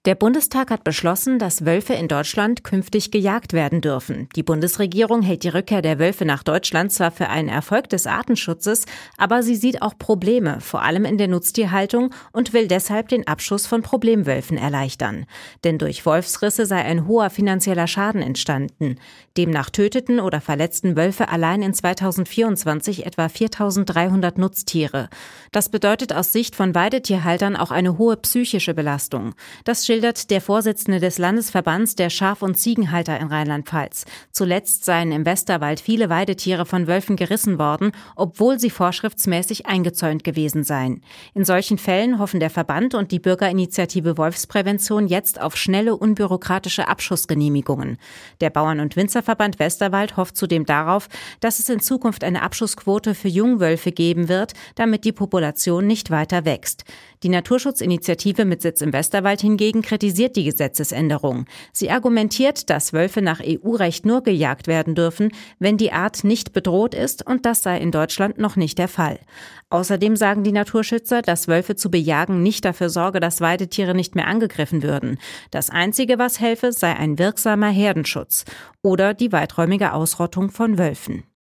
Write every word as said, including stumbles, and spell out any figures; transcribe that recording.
Der Bundestag hat beschlossen, dass Wölfe in Deutschland künftig gejagt werden dürfen. Die Bundesregierung hält die Rückkehr der Wölfe nach Deutschland zwar für einen Erfolg des Artenschutzes, aber sie sieht auch Probleme, vor allem in der Nutztierhaltung, und will deshalb den Abschuss von Problemwölfen erleichtern. Denn durch Wolfsrisse sei ein hoher finanzieller Schaden entstanden. Demnach töteten oder verletzten Wölfe allein in zweitausendvierundzwanzig etwa viertausenddreihundert Nutztiere. Das bedeutet aus Sicht von Weidetierhaltern auch eine hohe psychische Belastung. Das schildert der Vorsitzende des Landesverbands der Schaf- und Ziegenhalter in Rheinland-Pfalz. Zuletzt seien im Westerwald viele Weidetiere von Wölfen gerissen worden, obwohl sie vorschriftsmäßig eingezäunt gewesen seien. In solchen Fällen hoffen der Verband und die Bürgerinitiative Wolfsprävention jetzt auf schnelle, unbürokratische Abschussgenehmigungen. Der Bauern- und Winzerverband Westerwald hofft zudem darauf, dass es in Zukunft eine Abschussquote für Jungwölfe geben wird, damit die Population nicht weiter wächst. Die Naturschutzinitiative mit Sitz im Westerwald hingegen kritisiert die Gesetzesänderung. Sie argumentiert, dass Wölfe nach E U-Recht nur gejagt werden dürfen, wenn die Art nicht bedroht ist, und das sei in Deutschland noch nicht der Fall. Außerdem sagen die Naturschützer, dass Wölfe zu bejagen nicht dafür sorge, dass Weidetiere nicht mehr angegriffen würden. Das Einzige, was helfe, sei ein wirksamer Herdenschutz oder die weiträumige Ausrottung von Wölfen.